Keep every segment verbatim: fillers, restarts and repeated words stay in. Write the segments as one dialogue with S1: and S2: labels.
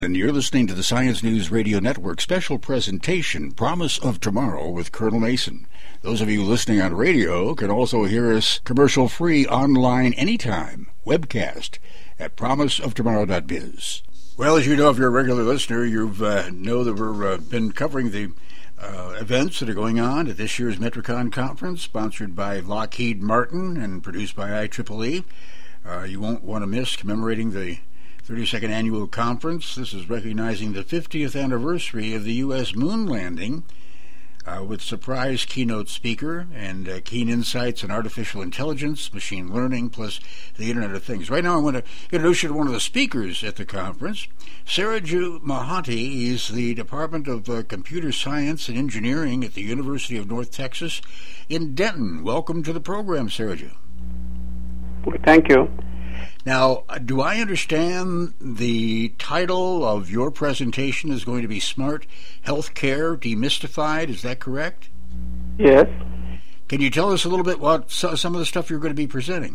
S1: And you're listening to the Science News Radio Network special presentation, Promise of Tomorrow with Colonel Mason. Those of you listening on radio can also hear us commercial-free online anytime, webcast at promise of tomorrow dot biz. Well, as you know, if you're a regular listener, you uh, know that we've uh, been covering the uh, events that are going on at this year's Metricon Conference, sponsored by Lockheed Martin and produced by I triple E. Uh, you won't want to miss commemorating the thirty-second Annual Conference. This is recognizing the fiftieth anniversary of the U S moon landing uh, with surprise keynote speaker and uh, keen insights in artificial intelligence, machine learning, plus the Internet of Things. Right now I want to introduce you to one of the speakers at the conference. Saraju Mohanty is the Department of uh, Computer Science and Engineering at the University of North Texas in Denton. Welcome to the program, Saraju.
S2: Thank you.
S1: Now, do I understand the title of your presentation is going to be Smart Healthcare Demystified? Is that correct?
S2: Yes.
S1: Can you tell us a little bit about some of the stuff you're going to be presenting?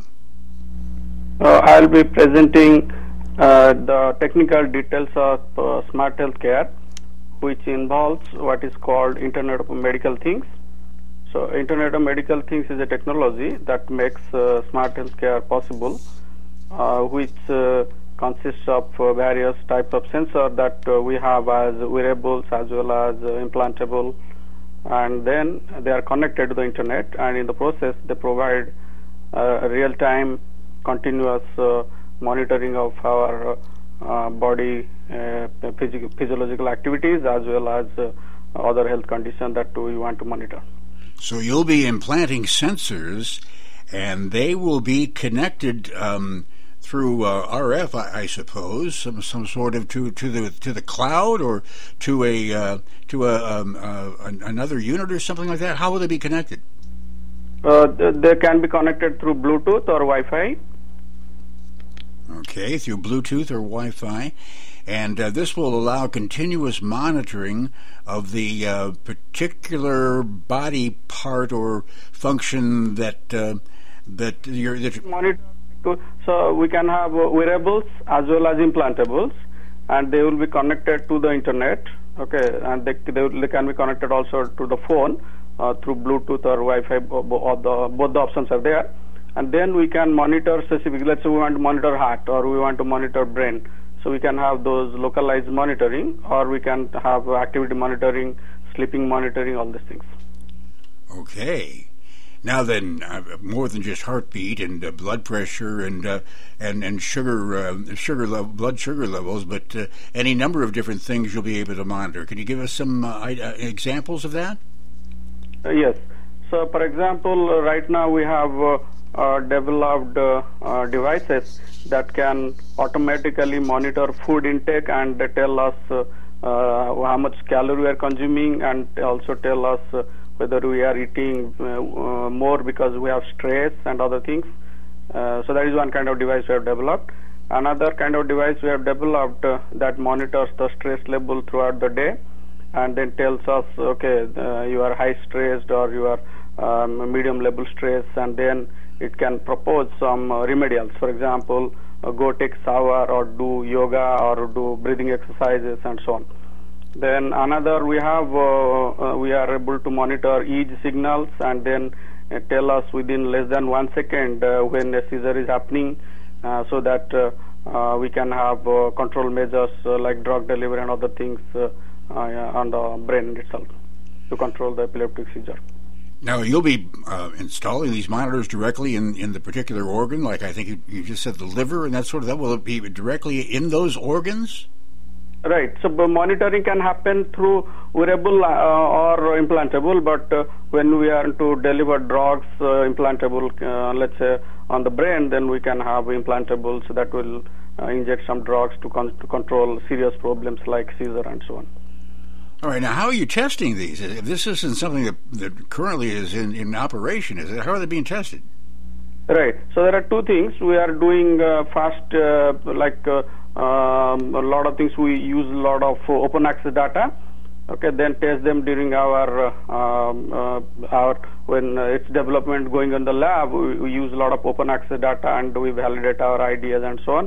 S2: Uh, I'll be presenting uh, the technical details of uh, smart healthcare, which involves what is called Internet of Medical Things. So, Internet of Medical Things is a technology that makes uh, smart healthcare possible. Uh, which uh, consists of uh, various types of sensors that uh, we have as wearables as well as uh, implantable, and then they are connected to the internet, and in the process they provide uh, real-time continuous uh, monitoring of our uh, body uh, physio- physiological activities as well as uh, other health conditions that we want to monitor.
S1: So you'll be implanting sensors, and they will be connected um, through uh, R F, I, I suppose, some some sort of to, to the to the cloud or to a uh, to a um, uh, another unit or something like that. How will they be connected?
S2: Uh, they can be connected through Bluetooth or Wi-Fi.
S1: Okay, through Bluetooth or Wi-Fi, and uh, this will allow continuous monitoring of the uh, particular body part or function that uh, that you're. That
S2: Monitor. So we can have uh, wearables as well as implantables, and they will be connected to the internet. Okay, and they they, they can be connected also to the phone uh, through Bluetooth or Wi-Fi. Or the, both the options are there, and then we can monitor specific. Let's say we want to monitor heart or we want to monitor brain. So we can have those localized monitoring, or we can have activity monitoring, sleeping monitoring, all these things.
S1: Okay. Now then, uh, more than just heartbeat and uh, blood pressure and uh, and and sugar uh, sugar level, blood sugar levels, but uh, any number of different things you'll be able to monitor. Can you give us some uh, uh, examples of that?
S2: Uh, yes. So, for example, uh, right now we have uh, uh, developed uh, uh, devices that can automatically monitor food intake and uh, tell us uh, uh, how much calorie we are consuming, and also tell us uh, whether we are eating uh, uh, more because we have stress and other things. Uh, so that is one kind of device we have developed. Another kind of device we have developed uh, that monitors the stress level throughout the day, and then tells us, okay, uh, you are high stressed or you are um, medium level stress, and then it can propose some uh, remedials. For example, uh, go take shower or do yoga or do breathing exercises and so on. Then another we have uh, uh, we are able to monitor E E G signals, and then uh, tell us within less than one second uh, when a seizure is happening, uh, so that uh, uh, we can have uh, control measures uh, like drug delivery and other things uh, uh, on the brain itself to control the epileptic seizure.
S1: Now, you'll be uh, installing these monitors directly in, in the particular organ, like I think you, you just said the liver and that sort of that. Will it be directly in those organs?
S2: Right. So monitoring can happen through wearable uh, or implantable, but uh, when we are to deliver drugs, uh, implantable, uh, let's say on the brain, then we can have implantables that will uh, inject some drugs to, con- to control serious problems like seizure and so on.
S1: All right. Now, how are you testing these? If this isn't something that, that currently is in, in operation, is it? How are they being tested?
S2: Right. So there are two things. We are doing uh, fast, uh, like uh, um, a lot of things. We use a lot of uh, open access data. Okay, then test them during our uh, um, uh, our when uh, it's development going on the lab. We, we use a lot of open access data and we validate our ideas and so on.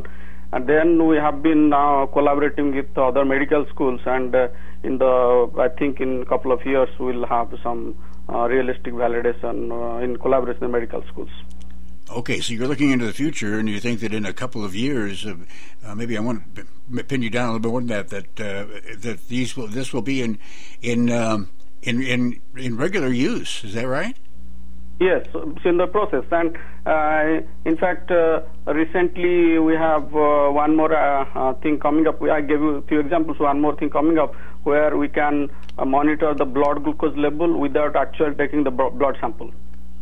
S2: And then we have been now collaborating with other medical schools, and uh, in the, I think in a couple of years we'll have some uh, realistic validation uh, in collaboration with medical schools.
S1: Okay, so you're looking into the future, and you think that in a couple of years, uh, uh, maybe I want to pin you down a little bit more than that. That uh, that these will, this will be in in um, in in in regular use. Is that right?
S2: Yes, it's in the process, and uh, in fact, uh, recently we have uh, one more uh, uh, thing coming up. I gave you a few examples. One more thing coming up where we can uh, monitor the blood glucose level without actually taking the blood sample.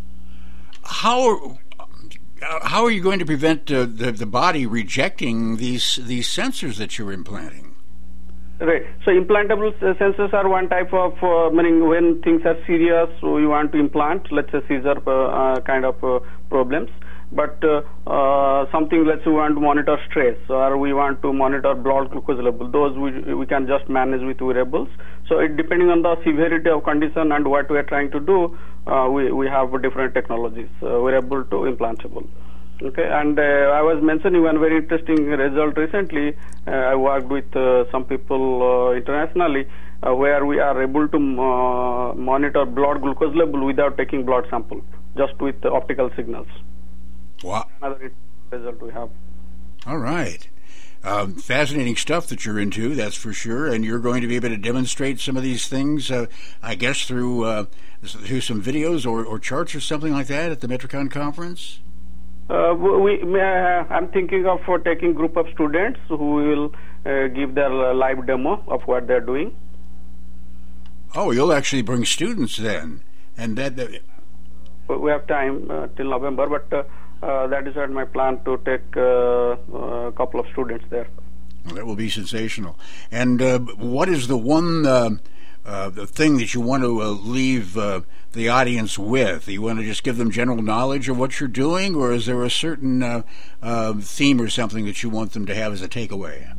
S1: How? How are you going to prevent uh, the, the body rejecting these these sensors that you're implanting?
S2: Right. So implantable sensors are one type of, uh, meaning when things are serious, so you want to implant, let's say seizure uh, uh, kind of uh, problems. But uh, uh, something, let's say we want to monitor stress, or we want to monitor blood glucose level, those we, we can just manage with wearables. So it, depending on the severity of condition and what we are trying to do, uh, we, we have different technologies, uh, wearable to implantable. Okay, and uh, I was mentioning one very interesting result recently. Uh, I worked with uh, some people uh, internationally uh, where we are able to uh, monitor blood glucose level without taking blood sample, just with uh, optical signals.
S1: Wow.
S2: Another result we have.
S1: All right. Um, fascinating stuff that you're into, that's for sure. And you're going to be able to demonstrate some of these things, uh, I guess, through uh, through some videos or, or charts or something like that at the Metricon conference?
S2: Uh, we, uh, I'm thinking of uh, taking group of students who will uh, give their uh, live demo of what they're doing.
S1: Oh, you'll actually bring students then, and that. that
S2: we have time uh, till November, but uh, uh, that is what my plan to take uh, uh, a couple of students there.
S1: Well, that will be sensational. And uh, what is the one uh, uh, the thing that you want to uh, leave uh, the audience with? You want to just give them general knowledge of what you're doing, or is there a certain uh, uh, theme or something that you want them to have as a takeaway?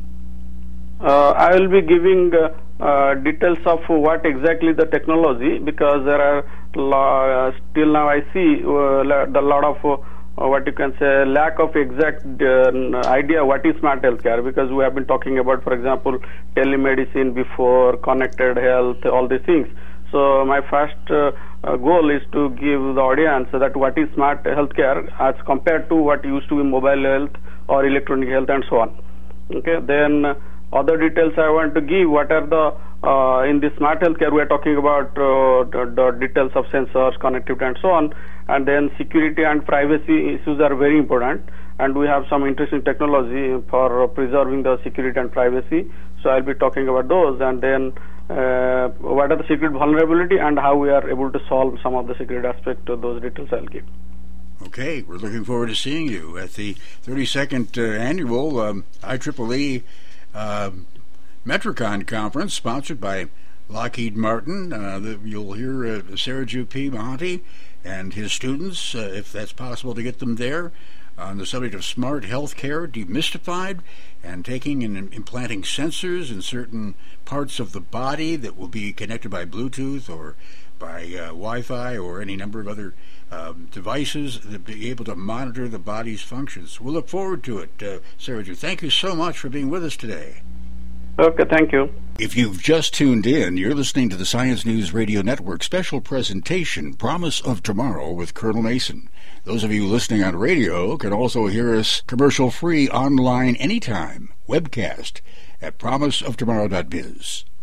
S2: Uh, I will be giving uh, uh, details of what exactly the technology, because there are uh, still now I see uh, the lot of uh, what you can say lack of exact uh, idea what is smart healthcare, because we have been talking about, for example, telemedicine before, connected health, all these things. So my first uh, uh, goal is to give the audience that what is smart healthcare as compared to what used to be mobile health or electronic health and so on. Okay, then uh, other details I want to give, what are the, uh, in the smart healthcare we are talking about uh, the, the details of sensors, connectivity and so on, and then security and privacy issues are very important, and we have some interesting technology for preserving the security and privacy, so I'll be talking about those, and then uh, what are the security vulnerability and how we are able to solve some of the security aspect of those details I'll give.
S1: Okay, we're looking forward to seeing you at the thirty-second uh, annual um, I triple E Uh, Metricon conference, sponsored by Lockheed Martin. Uh, the, you'll hear uh, Saraju P. Mahanti and his students, uh, if that's possible to get them there, on the subject of smart healthcare demystified, and taking and implanting sensors in certain parts of the body that will be connected by Bluetooth or by uh, Wi-Fi or any number of other um, devices that be able to monitor the body's functions. We'll look forward to it, uh, Saraju. Thank you so much for being with us today.
S2: Okay, thank you.
S1: If you've just tuned in, you're listening to the Science News Radio Network special presentation, Promise of Tomorrow with Colonel Mason. Those of you listening on radio can also hear us commercial-free online anytime, webcast at promise of tomorrow dot biz.